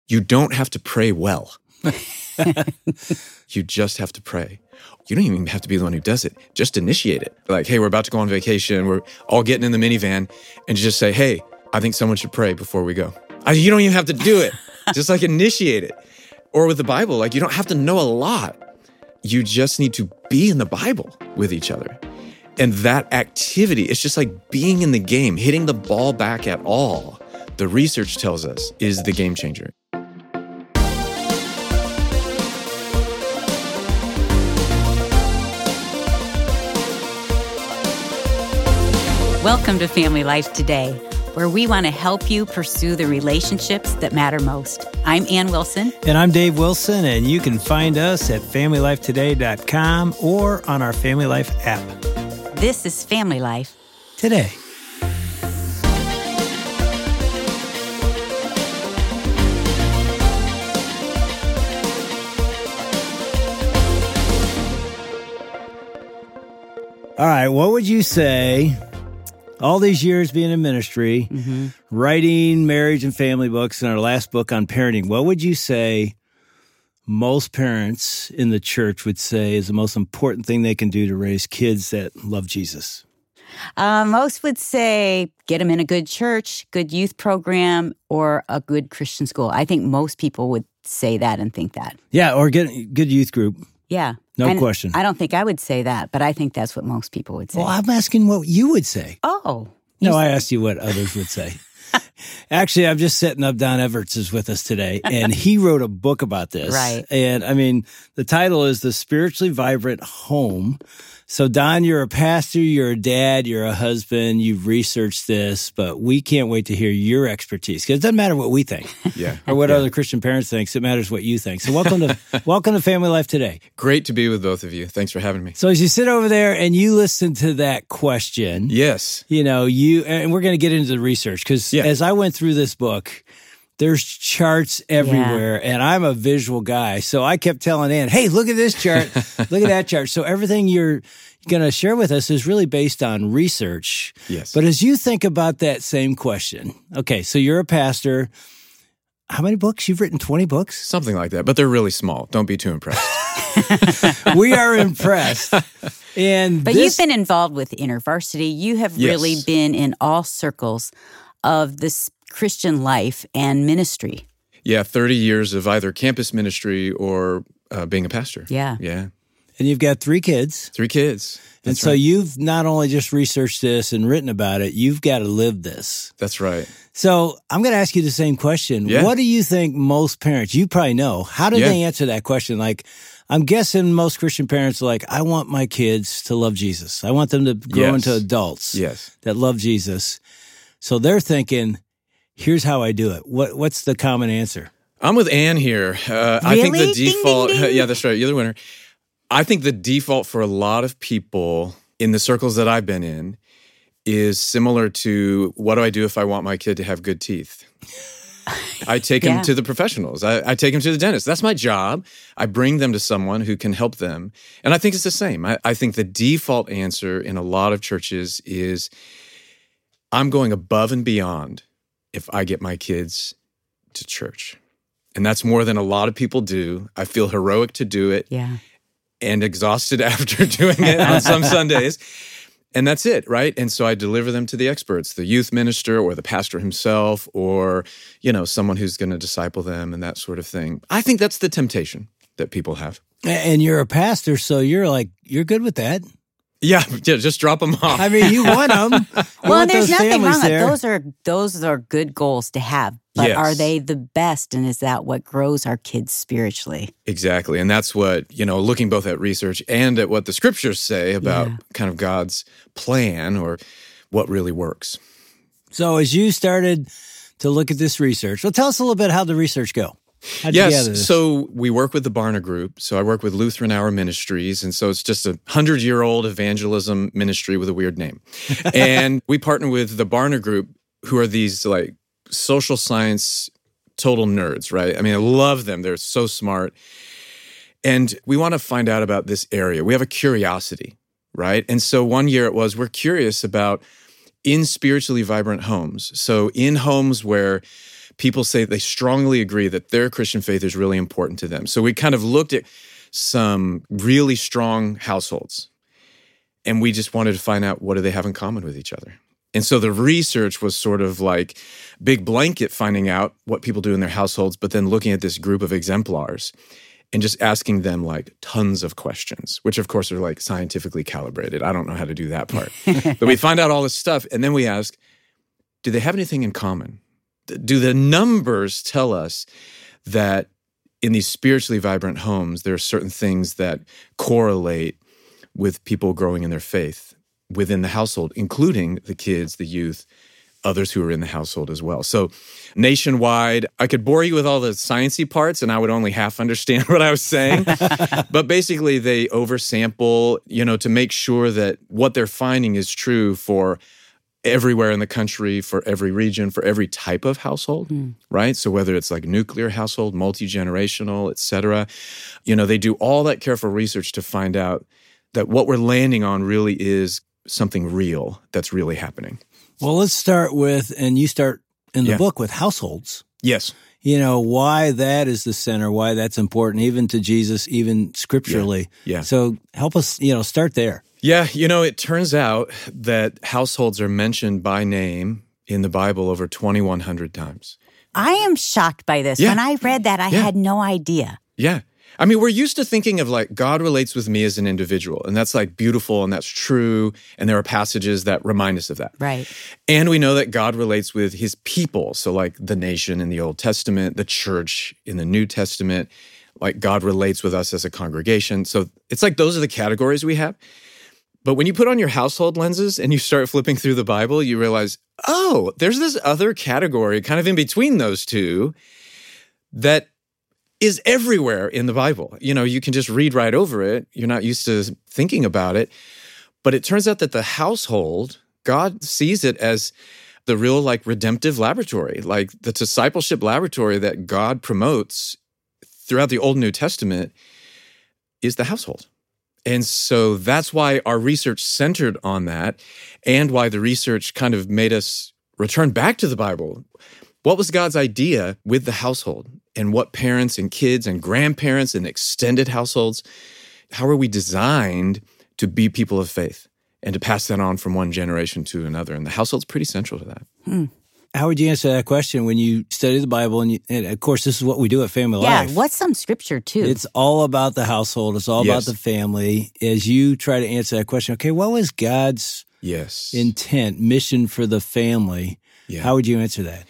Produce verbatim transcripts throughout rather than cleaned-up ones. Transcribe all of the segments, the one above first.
You don't have to pray well. You just have to pray. You don't even have to be the one who does it. Just initiate it. Like, hey, we're about to go on vacation. We're all getting in the minivan. And you just say, hey, I think someone should pray before we go. I, you don't even have to do it. Just like initiate it. Or with the Bible, like you don't have to know a lot. You just need to be in the Bible with each other. And that activity, it's just like being in the game, hitting the ball back at all. The research tells us is the game changer. Welcome to Family Life Today, where we want to help you pursue the relationships that matter most. I'm Ann Wilson. And I'm Dave Wilson, and you can find us at family life today dot com or on our Family Life app. This is Family Life Today. All right, what would you say, all these years being in ministry, mm-hmm. writing marriage and family books, and our last book on parenting, what would you say most parents in the church would say is the most important thing they can do to raise kids that love Jesus? Uh, most would say get them in a good church, good youth program, or a good Christian school. I think most people would say that and think that. Yeah, or get a good youth group. Yeah. No and question. I don't think I would say that, but I think that's what most people would say. Well, I'm asking what you would say. Oh. No, I asked you what others would say. Actually, I'm just setting up Don Everts is with us today, and he wrote a book about this. Right. And I mean, the title is The Spiritually Vibrant Home. So, Don, you're a pastor, you're a dad, you're a husband, you've researched this, but we can't wait to hear your expertise because it doesn't matter what we think yeah. or what yeah. other Christian parents think. It matters what you think. So, welcome to welcome to Family Life Today. Great to be with both of you. Thanks for having me. So, as you sit over there and you listen to that question, yes, you know, you and we're going to get into the research because yeah. as I went through this book, there's charts everywhere, yeah. and I'm a visual guy. So I kept telling Ann, hey, look at this chart, look at that chart. So everything you're going to share with us is really based on research. Yes. But as you think about that same question, okay, so you're a pastor. How many books? You've written twenty books? Something like that, but they're really small. Don't be too impressed. We are impressed. And But this, you've been involved with InterVarsity. You have yes. really been in all circles of this Christian life and ministry. Yeah, thirty years of either campus ministry or uh, being a pastor. Yeah. Yeah. And you've got three kids. Three kids. And That's so right. you've not only just researched this and written about it, you've got to live this. That's right. So I'm going to ask you the same question. Yeah. What do you think most parents, you probably know, how do yeah. they answer that question? Like, I'm guessing most Christian parents are like, I want my kids to love Jesus. I want them to grow yes. into adults yes. that love Jesus. So they're thinking, here's how I do it. What What's the common answer? I'm with Ann here. Uh, I think Really? the default, Ding, ding, ding. yeah, that's right. You're the winner. I think the default for a lot of people in the circles that I've been in is similar to what do I do if I want my kid to have good teeth? I take Yeah. them to the professionals. I, I take them to the dentist. That's my job. I bring them to someone who can help them. And I think it's the same. I, I think the default answer in a lot of churches is I'm going above and beyond if I get my kids to church. And that's more than a lot of people do. I feel heroic to do it. Yeah. And exhausted after doing it on some Sundays. And that's it, right? And so I deliver them to the experts, the youth minister or the pastor himself or, you know, someone who's going to disciple them and that sort of thing. I think that's the temptation that people have. And you're a pastor, so you're like, you're good with that. Yeah, yeah just drop them off. I mean, you want them. You Well, want and there's those nothing families wrong with there. those are those are good goals to have. But Yes. are they the best? And is that what grows our kids spiritually? Exactly. And that's what, you know, looking both at research and at what the scriptures say about Yeah. kind of God's plan or what really works. So as you started to look at this research, well, tell us a little bit how the research go. How'd you gather Yes, this? so we work with the Barna Group. So I work with Lutheran Hour Ministries, and so it's just a hundred-year-old evangelism ministry with a weird name. And we partner with the Barna Group, who are these like social science total nerds, right? I mean, I love them. They're so smart. And we want to find out about this area. We have a curiosity, right? And so one year it was, we're curious about in spiritually vibrant homes. So in homes where people say they strongly agree that their Christian faith is really important to them. So we kind of looked at some really strong households, and we just wanted to find out, what do they have in common with each other? And so the research was sort of like big blanket, finding out what people do in their households, but then looking at this group of exemplars and just asking them like tons of questions, which of course are like scientifically calibrated. I don't know how to do that part. But we find out all this stuff, and then we ask, do they have anything in common? Do the numbers tell us that in these spiritually vibrant homes, there are certain things that correlate with people growing in their faith within the household, including the kids, the youth, others who are in the household as well. So nationwide, I could bore you with all the sciencey parts and I would only half understand what I was saying. But basically they oversample, you know, to make sure that what they're finding is true for everywhere in the country, for every region, for every type of household, mm. right? So whether it's like nuclear household, multi-generational, et cetera, you know, they do all that careful research to find out that what we're landing on really is something real that's really happening. Well, let's start with, and you start in the Yeah. book with households. Yes. You know, why that is the center, why that's important, even to Jesus, even scripturally. Yeah. Yeah. So help us, you know, start there. Yeah, you know, it turns out that households are mentioned by name in the Bible over twenty-one hundred times. I am shocked by this. Yeah. When I read that, I Yeah. had no idea. Yeah. I mean, we're used to thinking of like God relates with me as an individual, and that's like beautiful and that's true. And there are passages that remind us of that. Right. And we know that God relates with his people. So like the nation in the Old Testament, the church in the New Testament, like God relates with us as a congregation. So it's like those are the categories we have. But when you put on your household lenses and you start flipping through the Bible, you realize, oh, there's this other category kind of in between those two that is everywhere in the Bible. You know, you can just read right over it. You're not used to thinking about it. But it turns out that the household, God sees it as the real like redemptive laboratory, like the discipleship laboratory that God promotes throughout the Old and New Testament is the household. And so that's why our research centered on that, and why the research kind of made us return back to the Bible. What was God's idea with the household? And what parents and kids and grandparents and extended households, how are we designed to be people of faith and to pass that on from one generation to another? And the household's pretty central to that. Hmm. How would you answer that question when you study the Bible? And, you, and of course, this is what we do at Family Yeah, Life. what's some scripture too? It's all about the household. It's all Yes. about the family. As you try to answer that question, okay, what was God's Yes. intent, mission for the family? Yeah. How would you answer that?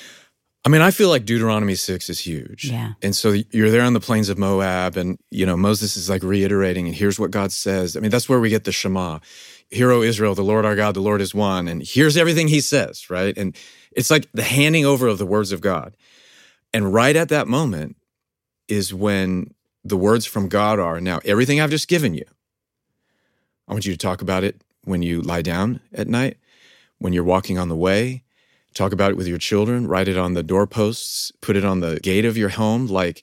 I mean, I feel like Deuteronomy six is huge. Yeah. And so you're there on the plains of Moab, and, you know, Moses is like reiterating, and here's what God says. I mean, that's where we get the Shema. Hear, O Israel, the Lord our God, the Lord is one. And here's everything he says, right? And it's like the handing over of the words of God. And right at that moment is when the words from God are, now, everything I've just given you, I want you to talk about it when you lie down at night, when you're walking on the way. Talk about it with your children, write it on the doorposts, put it on the gate of your home. Like,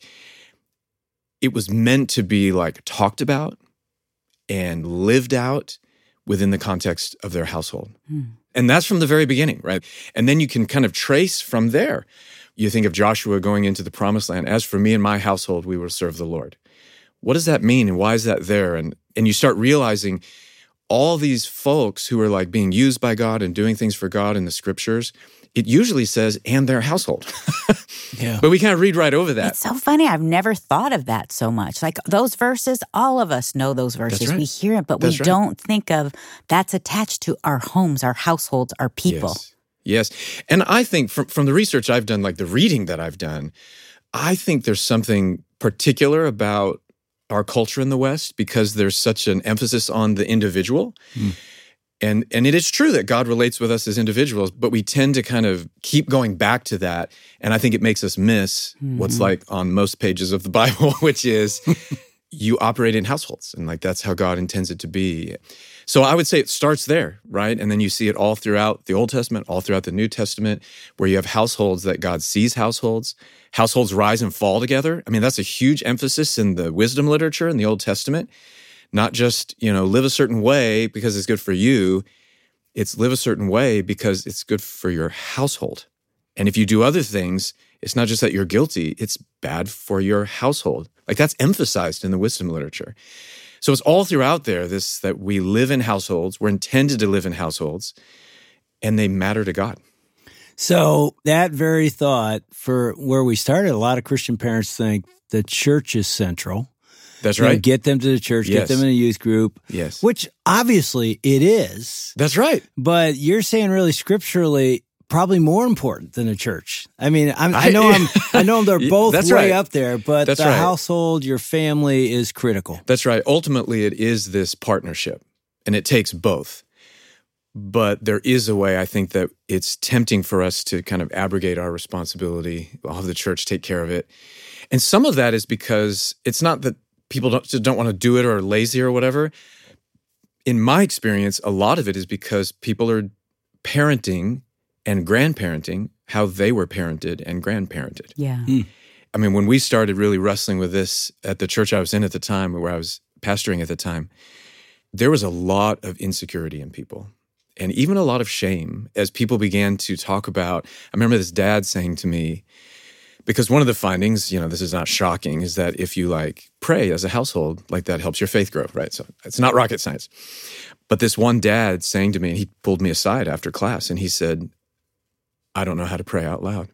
it was meant to be like talked about and lived out within the context of their household. Hmm. And that's from the very beginning, right? And then you can kind of trace from there. You think of Joshua going into the promised land. As for me and my household, we will serve the Lord. What does that mean? And why is that there? And, and you start realizing all these folks who are like being used by God and doing things for God in the scriptures, it usually says, and their household. Yeah. But we kind of read right over that. It's so funny. I've never thought of that so much. Like those verses, all of us know those verses. right. We hear it, but That's we right. don't think of that's attached to our homes, our households, our people. Yes. Yes. And I think from, from the research I've done, like the reading that I've done, I think there's something particular about our culture in the West because there's such an emphasis on the individual. Mm. And and it is true that God relates with us as individuals, but we tend to kind of keep going back to that. And I think it makes us miss mm-hmm. what's like on most pages of the Bible, which is you operate in households. And like that's how God intends it to be. So I would say it starts there, right? And then you see it all throughout the Old Testament, all throughout the New Testament, where you have households that God sees households. Households rise and fall together. I mean, that's a huge emphasis in the wisdom literature in the Old Testament. Not just, you know, live a certain way because it's good for you. It's live a certain way because it's good for your household. And if you do other things, it's not just that you're guilty, it's bad for your household. Like that's emphasized in the wisdom literature. So it's all throughout there, this that we live in households, we're intended to live in households, and they matter to God. So that very thought, for where we started, a lot of Christian parents think the church is central. That's You know, right. get them to the church, Yes. get them in a youth group, Yes. which obviously it is. That's right. But you're saying really scripturally, probably more important than the church. I mean, I'm, I I- know I'm, I know they're both That's way right. up there, but That's the right. household, your family is critical. That's right. Ultimately, it is this partnership, and it takes both. But there is a way, I think, that it's tempting for us to kind of abrogate our responsibility. I'll have the church take care of it. And some of that is because it's not that people don't, just don't want to do it or are lazy or whatever. In my experience, a lot of it is because people are parenting and grandparenting how they were parented and grandparented. Yeah. I mean, when we started really wrestling with this at the church I was in at the time, where I was pastoring at the time, there was a lot of insecurity in people and even a lot of shame as people began to talk about. I remember this dad saying to me, because one of the findings, you know, this is not shocking, is that if you like pray as a household, like that helps your faith grow, right? So it's not rocket science. But this one dad saying to me, and he pulled me aside after class and he said, I don't know how to pray out loud.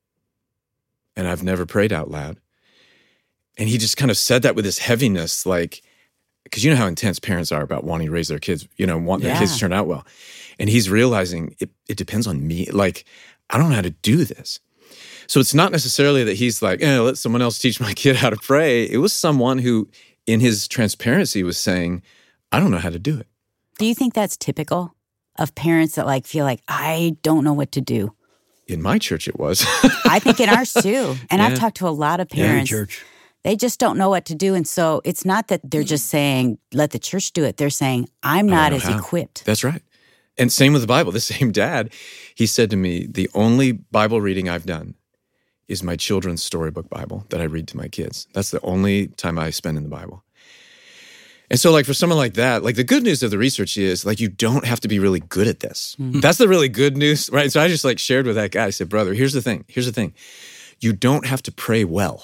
And I've never prayed out loud. And he just kind of said that with this heaviness, like, because you know how intense parents are about wanting to raise their kids, you know, want their Yeah. kids to turn out well. And he's realizing it, it depends on me. Like, I don't know how to do this. So it's not necessarily that he's like, eh, let someone else teach my kid how to pray. It was someone who, in his transparency, was saying, I don't know how to do it. Do you think that's typical of parents that like feel like, I don't know what to do? In my church, it was. I think in ours too. And I've Yeah. talked to a lot of Yeah, parents. church. They just don't know what to do. And so it's not that they're just saying, let the church do it. They're saying, I'm I don't not know as how. equipped. That's right. And same with the Bible. The same dad, he said to me, the only Bible reading I've done is my children's storybook Bible that I read to my kids. That's the only time I spend in the Bible. And so like for someone like that, like the good news of the research is like you don't have to be really good at this. Mm-hmm. That's the really good news, right? So I just like shared with that guy. I said, brother, here's the thing. Here's the thing. You don't have to pray well.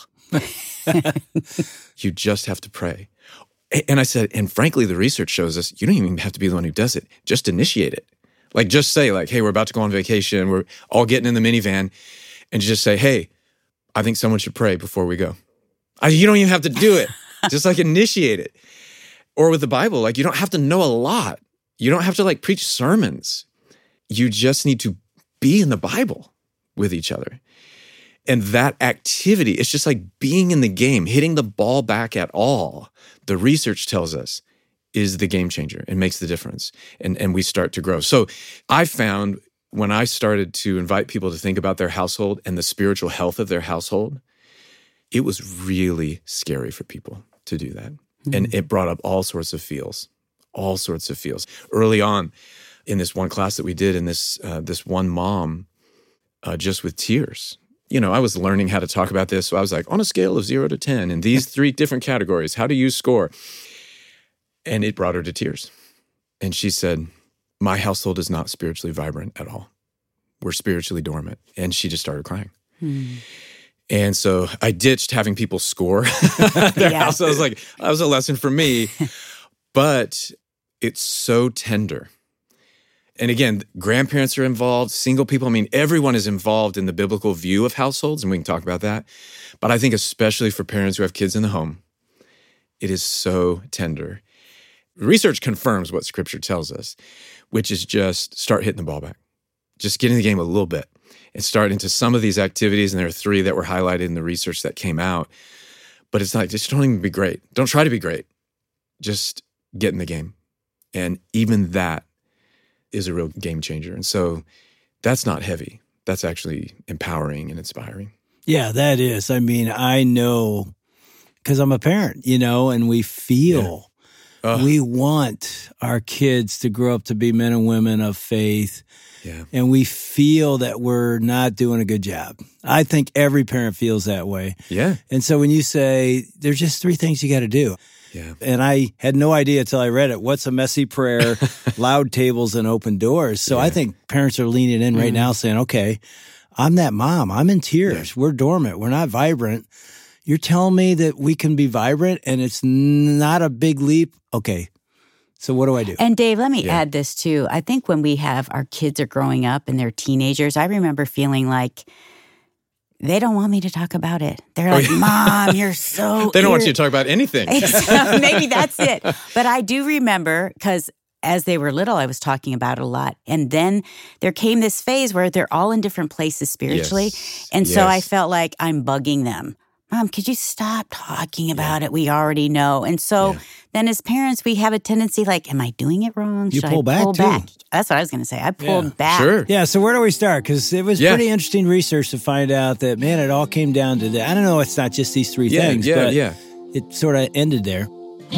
You just have to pray. And I said, and frankly, the research shows us you don't even have to be the one who does it. Just initiate it. Like just say like, hey, we're about to go on vacation. We're all getting in the minivan. And just say, hey, I think someone should pray before we go. I, you don't even have to do it. Just like initiate it. Or with the Bible, like you don't have to know a lot. You don't have to like preach sermons. You just need to be in the Bible with each other. And that activity, it's just like being in the game, hitting the ball back at all. The research tells us is the game changer and makes the difference. And, and we start to grow. So I found when I started to invite people to think about their household and the spiritual health of their household, it was really scary for people to do that. Mm-hmm. And it brought up all sorts of feels, all sorts of feels. Early on in this one class that we did, and this uh, this one mom, uh, just with tears, you know, I was learning how to talk about this. So I was like, on a scale of zero to ten, in these three different categories, how do you score? And it brought her to tears. And she said, my household is not spiritually vibrant at all. We're spiritually dormant. And she just started crying. Hmm. And so I ditched having people score their Yeah. house. I was like, that was a lesson for me. But it's so tender. And again, grandparents are involved, single people. I mean, everyone is involved in the biblical view of households, and we can talk about that. But I think especially for parents who have kids in the home, it is so tender. Research confirms what Scripture tells us, which is just start hitting the ball back. Just get in the game a little bit and start into some of these activities. And there are three that were highlighted in the research that came out. But it's like, just don't even be great. Don't try to be great. Just get in the game. And even that is a real game changer. And so that's not heavy. That's actually empowering and inspiring. Yeah, that is. I mean, I know because I'm a parent, you know, and we feel Yeah. uh, we want our kids to grow up to be men and women of faith. Yeah. And we feel that we're not doing a good job. I think every parent feels that way. Yeah. And so when you say there's just three things you got to do. Yeah. And I had no idea until I read it. What's a messy prayer, loud tables, and open doors? So Yeah. I think parents are leaning in right Mm. now saying, okay, I'm that mom. I'm in tears. Yeah. We're dormant. We're not vibrant. You're telling me that we can be vibrant and it's not a big leap? Okay. So what do I do? And Dave, let me Yeah. add this too. I think when we have our kids are growing up and they're teenagers, I remember feeling like they don't want me to talk about it. They're like, Mom, you're so They don't want ir-" you to talk about anything. It's- Maybe that's it. But I do remember, because as they were little, I was talking about it a lot. And then there came this phase where they're all in different places spiritually. Yes. And so I Yes. felt like I'm bugging them. Mom, could you stop talking about it? We already know. And so Yeah. then as parents, we have a tendency like, am I doing it wrong? You Should pull I back, pull too. back? That's what I was going to say. I pulled Yeah. back. Sure. Yeah, so where do we start? Because it was Yeah. pretty interesting research to find out that, man, it all came down to that. I don't know, it's not just these three Yeah, things, yeah, but yeah. it sort of ended there.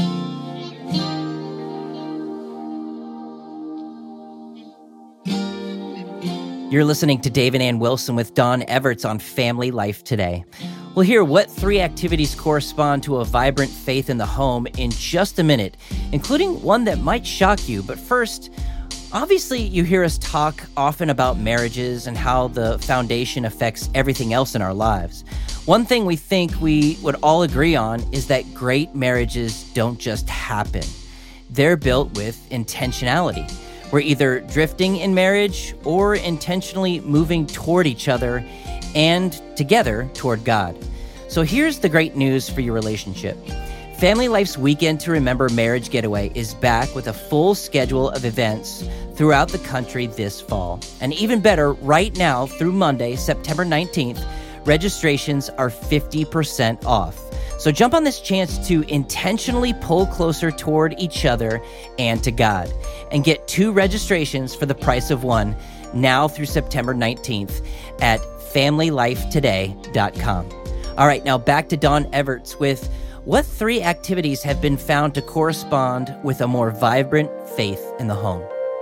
You're listening to Dave and Ann Wilson with Don Everts on Family Life Today. We'll hear what three activities correspond to a vibrant faith in the home in just a minute, including one that might shock you. But first, obviously you hear us talk often about marriages and how the foundation affects everything else in our lives. One thing we think we would all agree on is that great marriages don't just happen. They're built with intentionality. We're either drifting in marriage or intentionally moving toward each other and together toward God. So here's the great news for your relationship. Family Life's Weekend to Remember Marriage Getaway is back with a full schedule of events throughout the country this fall. And even better, right now through Monday, September nineteenth, registrations are fifty percent off. So jump on this chance to intentionally pull closer toward each other and to God, and get two registrations for the price of one now through September nineteenth at family life today dot com. All right, now back to Don Everts with what three activities have been found to correspond with a more vibrant faith in the home.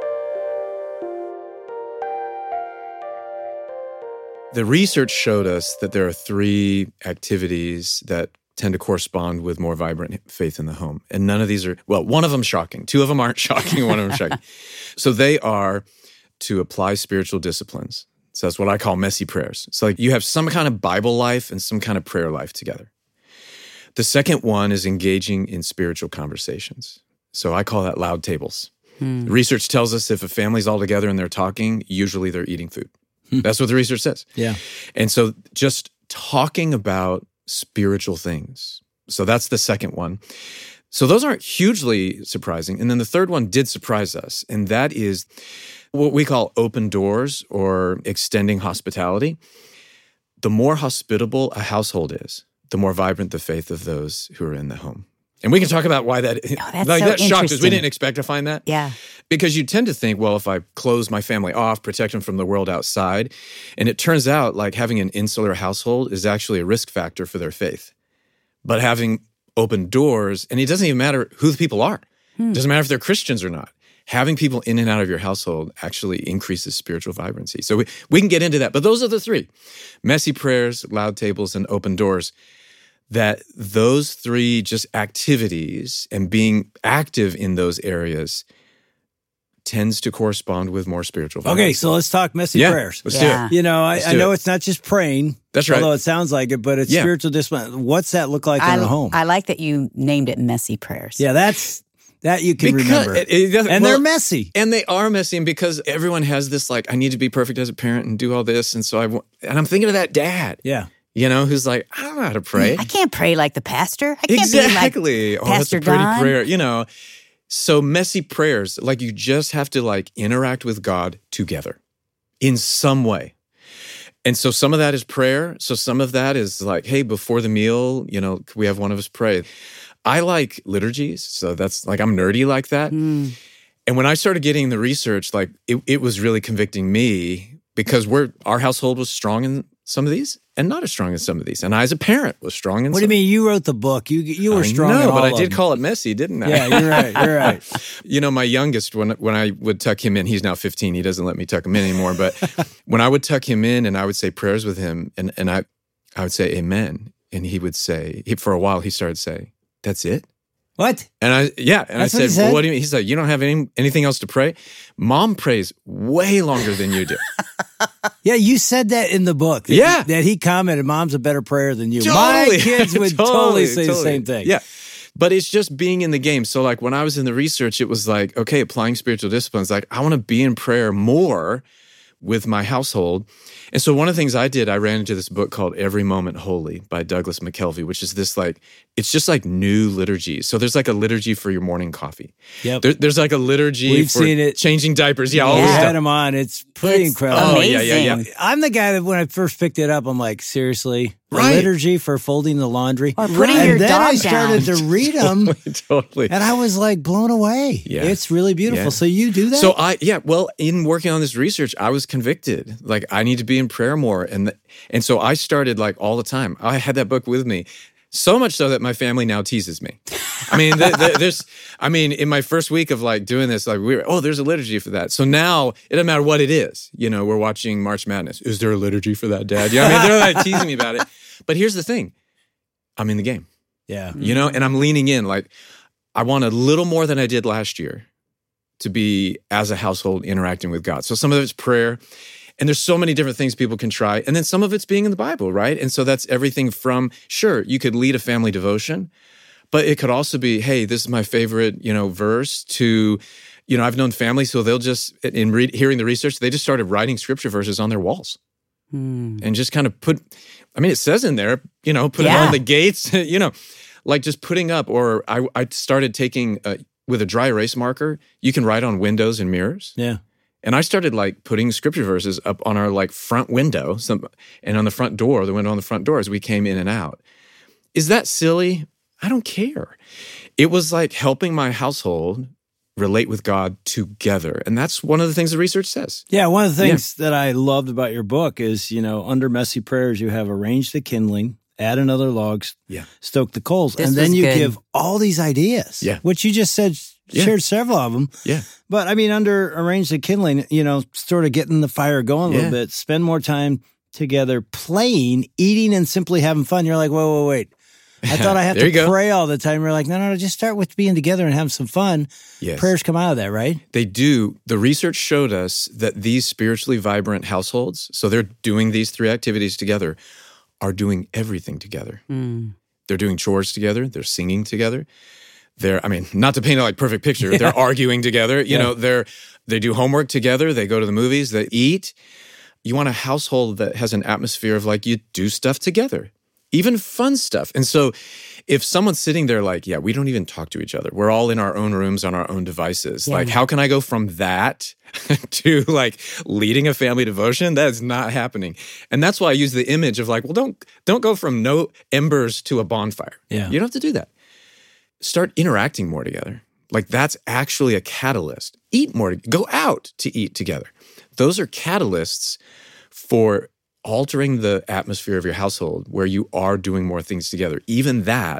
The research showed us that there are three activities that tend to correspond with more vibrant faith in the home. And none of these are, well, one of them shocking. Two of them aren't shocking, and one of them shocking. So they are to apply spiritual disciplines. So that's what I call messy prayers. So like you have some kind of Bible life and some kind of prayer life together. The second one is engaging in spiritual conversations. So I call that loud tables. Hmm. Research tells us if a family's all together and they're talking, usually they're eating food. Hmm. That's what the research says. Yeah. And so just talking about spiritual things. So that's the second one. So those aren't hugely surprising. And then the third one did surprise us, and that is what we call open doors or extending hospitality. The more hospitable a household is, the more vibrant the faith of those who are in the home. And we can talk about why that, Oh, that's like, so that shocked us. We interesting. didn't expect to find that. Yeah. Because you tend to think, well, if I close my family off, protect them from the world outside, and it turns out like having an insular household is actually a risk factor for their faith. But having open doors, and it doesn't even matter who the people are. Hmm. It doesn't matter if they're Christians or not. Having people in and out of your household actually increases spiritual vibrancy. So we, we can get into that. But those are the three: messy prayers, loud tables, and open doors. That those three just activities and being active in those areas tends to correspond with more spiritual vibrancy. Okay, so let's talk messy Yeah, prayers. let's Yeah. do it. You know, I, Let's I do know it. it's not just praying. That's right. Although it sounds like it, but it's Yeah. spiritual discipline. What's that look like I, in a home? I like that you named it messy prayers. yeah, that's that you can Because remember. it- it doesn't- and well, they're messy. And they are messy, and because everyone has this, like, I need to be perfect as a parent and do all this, and so I want, and I'm thinking of that dad, Yeah. you know, who's like, I don't know how to pray. I can't pray like the pastor. I can't Exactly. be like Oh, that's Pastor a pretty Don. prayer, you know. So messy prayers, like you just have to like interact with God together in some way. And so some of that is prayer. So some of that is like, hey, before the meal, you know, can we have one of us pray? I like liturgies. So that's like, I'm nerdy like that. Mm. And when I started getting the research, like it, it was really convicting me because we're, our household was strong in some of these and not as strong as some of these. And I, as a parent, was strong in What some. do you mean? You wrote the book. You you were I strong. know, in but all I of did them. call it messy, didn't I? Yeah, you're right. You're right. You know, my youngest, when when I would tuck him in, he's now fifteen. He doesn't let me tuck him in anymore. But when I would tuck him in and I would say prayers with him, and, and I I would say amen. And he would say, he, for a while, he started saying, that's it? What? And I, yeah. And That's I what he said, said? well, what do you mean? He's like, you don't have any, anything else to pray? Mom prays way longer than you do. Yeah, you said that in the book. That Yeah. He, that he commented, Mom's a better prayer than you. Totally. My kids would totally, Totally, say totally. the same thing. Yeah. But it's just being in the game. So like when I was in the research, it was like, okay, applying spiritual disciplines, like I want to be in prayer more with my household. And so one of the things I did, I ran into this book called Every Moment Holy by Douglas McKelvey, which is this like, it's just like new liturgy. So there's like a liturgy for your morning coffee. Yep. There, there's like a liturgy We've for seen it. changing diapers. Yeah, all We this had stuff. him on. It's pretty It's incredible. Oh, yeah, yeah, yeah. amazing. I'm the guy that when I first picked it up, I'm like, seriously? A Right. liturgy for folding the laundry? Or putting and your then dog I started down. to read them, Totally. and I was like blown away. Yeah. It's really beautiful. Yeah. So you do that? So I, yeah, well, in working on this research, I was convicted. Like I need to be in prayer more, and the, and so I started like all the time. I had that book with me, so much so that my family now teases me. I mean, the, the, there's, I mean, in my first week of like doing this, like we were, oh, there's a liturgy for that. So now it doesn't matter what it is. You know, we're watching March Madness. Is there a liturgy for that, Dad? Yeah, I mean, they're like teasing me about it. But here's the thing, I'm in the game. yeah. You know, and I'm leaning in. Like, I want a little more than I did last year to be as a household interacting with God. So some of it's prayer, and there's so many different things people can try. And then some of it's being in the Bible, right? And so that's everything from, sure, you could lead a family devotion, but it could also be, hey, this is my favorite, you know, verse to, you know, I've known families, so they'll just, in re- hearing the research, they just started writing scripture verses on their walls. Hmm. And just kind of put, I mean, it says in there, you know, put Yeah. it on the gates, you know, like just putting up, or I, I started taking, uh, with a dry erase marker, you can write on windows and mirrors. Yeah. And I started like putting scripture verses up on our like front window some, and on the front door, the window on the front door as we came in and out. Is that silly? I don't care. It was like helping my household relate with God together. And that's one of the things the research says. Yeah, one of the things that I loved about your book is, you know, under messy prayers, you have arrange the kindling, add another log, Yeah. stoke the coals. This and then was you good. give all these ideas, Yeah. which you just said, Yeah. shared several of them. Yeah. But I mean, under arrange the kindling, you know, sort of getting the fire going a Yeah. little bit, spend more time together playing, eating, and simply having fun. You're like, whoa, whoa, wait. I thought I have There you to go. pray all the time. You're like, no, no, no, just start with being together and having some fun. Yes. Prayers come out of that, right? They do. The research showed us that these spiritually vibrant households, so they're doing these three activities together, are doing everything together. Hmm. They're doing chores together. They're singing together. They're, I mean, not to paint a like perfect picture, they're arguing together. You Yeah. know, they're they do homework together. They go to the movies. They eat. You want a household that has an atmosphere of like you do stuff together, even fun stuff. And so, if someone's sitting there like, yeah, we don't even talk to each other. We're all in our own rooms on our own devices. Yeah. Like, how can I go from that to like leading a family devotion? That is not happening. And that's why I use the image of like, well, don't don't go from no embers to a bonfire. Yeah. You don't have to do that. Start interacting more together. Like that's actually a catalyst. Eat more. Go out to eat together. Those are catalysts for altering the atmosphere of your household where you are doing more things together. Even that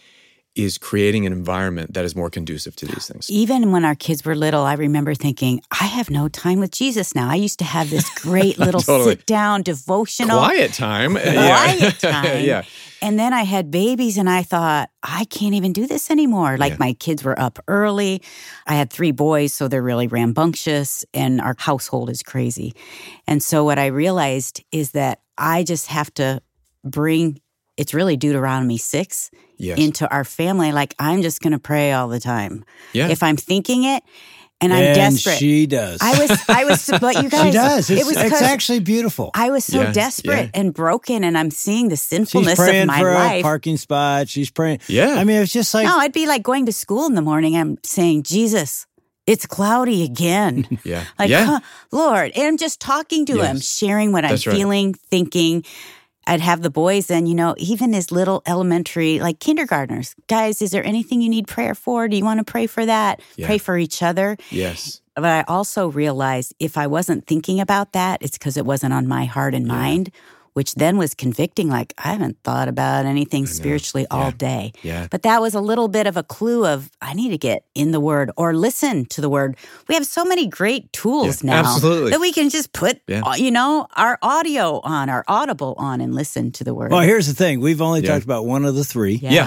is creating an environment that is more conducive to these things. Even when our kids were little, I remember thinking, I have no time with Jesus now. I used to have this great little Totally. sit-down devotional. Quiet time. Quiet time. yeah. And then I had babies and I thought, I can't even do this anymore. Like Yeah. my kids were up early. I had three boys, so they're really rambunctious and our household is crazy. And so what I realized is that I just have to bring, it's really Deuteronomy six, Yes. into our family. Like I'm just going to pray all the time. Yeah. If I'm thinking it and I'm and desperate. she does. I was, I was, but you guys, she does. It's, it was it's 'cause actually beautiful. I was so Yeah, desperate yeah. and broken and I'm seeing the She's sinfulness praying of my for life. a parking spot. She's praying. Yeah. I mean, it's just like, No, I'd be like going to school in the morning. I'm saying, Jesus, it's cloudy again. Yeah. Like, yeah. huh, Lord. And I'm just talking to him, Yes. sharing what I'm That's right. feeling, thinking. I'd have the boys and, you know, even as little elementary, like kindergartners. Guys, is there anything you need prayer for? Do you want to pray for that? Yeah. Pray for each other. Yes. But I also realized if I wasn't thinking about that, it's because it wasn't on my heart and mind, which then was convicting. Like, I haven't thought about anything spiritually all day. Yeah. But that was a little bit of a clue of I need to get in the Word or listen to the Word. We have so many great tools Yeah, now absolutely. that we can just put, Yeah. uh, you know, our audio on, our Audible on and listen to the Word. well, here's the thing. We've only Yeah. talked about one of the three. yeah. Yeah.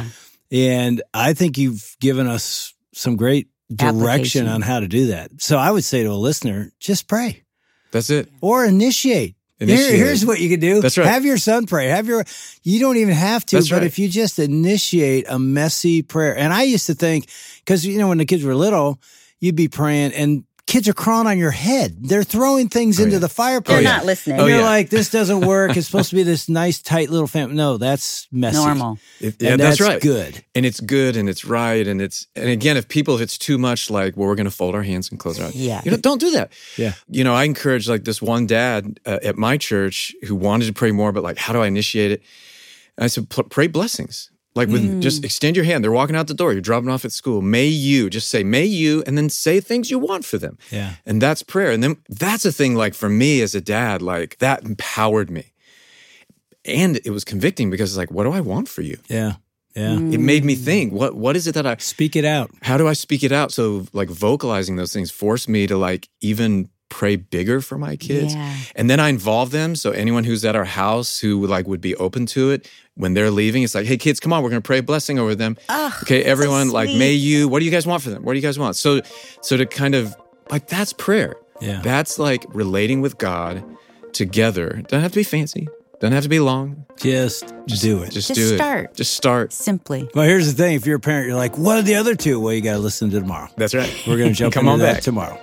And I think you've given us some great direction on how to do that. So I would say to a listener, just pray. That's it. Or initiate. Initiate. Here, here's what you can do. That's right. Have your son pray. Have your, you don't even have to, That's but right. if you just initiate a messy prayer. And I used to think, because, you know, when the kids were little, you'd be praying and kids are crawling on your head. They're throwing things Oh, into yeah. the fireplace. They're yeah. not listening. And Oh, you're yeah. like, this doesn't work. It's supposed to be this nice, tight little family. No, that's messy. Normal. It- yeah, And that's, that's right. good. And it's good and it's right. And it's, and again, if people, if it's too much like, well, we're going to fold our hands and close our eyes. Yeah. You know, don't do that. Yeah. You know, I encourage like this one dad uh, at my church who wanted to pray more, but like, how do I initiate it? And I said, "P- pray blessings. Like with Mm. just extend your hand. They're walking out the door. You're dropping off at school. May you, just say, may you, and then say things you want for them. Yeah. And that's prayer. And then that's a thing like for me as a dad, like that empowered me. And it was convicting because it's like, what do I want for you? Yeah. Yeah. It made me think, what what is it that I, Speak it out. how do I speak it out? So like vocalizing those things forced me to like even pray bigger for my kids. Yeah. And then I involve them. So anyone who's at our house who like would be open to it when they're leaving, it's like, hey kids, come on, we're going to pray a blessing over them. Oh, Okay, everyone, so like, sweet. may you, what do you guys want for them? What do you guys want? So, so to kind of, like, that's prayer. Yeah. That's like relating with God together. Doesn't have to be fancy. Doesn't have to be long. Just, do it. Just, Just do start. it. Just start. Simply. Well, here's the thing. If you're a parent, you're like, what are the other two? Well, you got to listen to tomorrow. That's right. We're going to jump Come into on that back. tomorrow.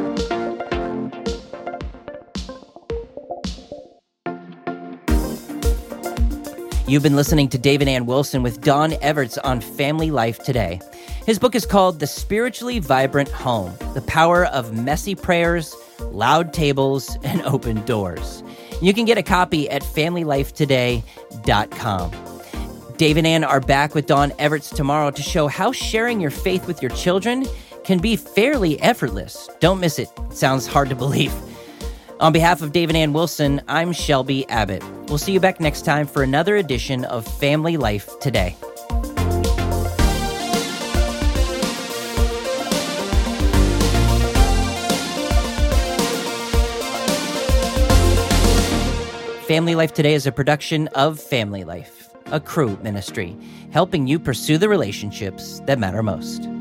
You've been listening to David Ann Wilson with Don Everts on Family Life Today. His book is called The Spiritually Vibrant Home, The Power of Messy Prayers, Loud Tables, and Open Doors. You can get a copy at family life today dot com. Dave and Ann are back with Don Everts tomorrow to show how sharing your faith with your children can be fairly effortless. Don't miss it. It sounds hard to believe. On behalf of Dave and Ann Wilson, I'm Shelby Abbott. We'll see you back next time for another edition of Family Life Today. Family Life Today is a production of Family Life, a Cru ministry, helping you pursue the relationships that matter most.